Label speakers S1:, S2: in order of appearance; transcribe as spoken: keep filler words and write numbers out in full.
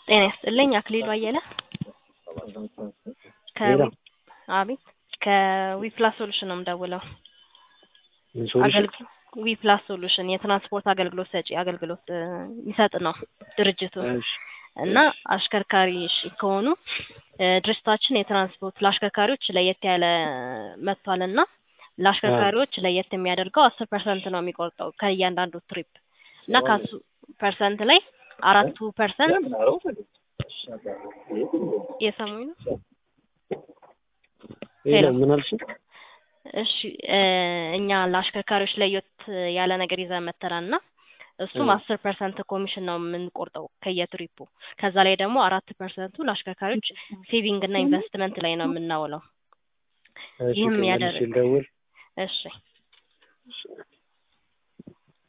S1: ጤና ይስጥልኝ አክሊሉ አየለ ከዊ አቤት ከዊፕላስ ሶሉሽን ነው የምደውለው። አገልግሎት ዊፕላስ ሶሉሽን የትራንስፖርት አገልግሎት ሰጪ አገልግሎት የሚሰጥ ነው ድርጅቱ እና አሽከርካሪ እሺ ከሆኑ ድርጅታችን የትራንስፖርት ለአሽከርካሪዎች ለየት ያለ መጥቷልና ለአሽከርካሪዎች ለየት የሚያደርገው አስር ፐርሰንት ነው የሚቆርጠው ከእያንዳንዱ ትሪፕ እና ከአስር ፐርሰንት ላይ አራት ፐርሰንት የሰሙኝ ነው።
S2: ሄሎ ምን አልሽ?
S1: እሺ እኛ ለአሽከርካሪዎች ለየት ያለ ነገር ይዘን መተናልና እሱም አስር ፐርሰንት ኮሚሽን ነው የምንቆርጠው ከየትሪፑ ከዛ ላይ ደግሞ አራት ፐርሰንት ለአሽከርካሪዎች ሴቪንግ እና ኢንቨስትመንት ላይ ነው የምናውለው። ይሄም ያደርግ እሺ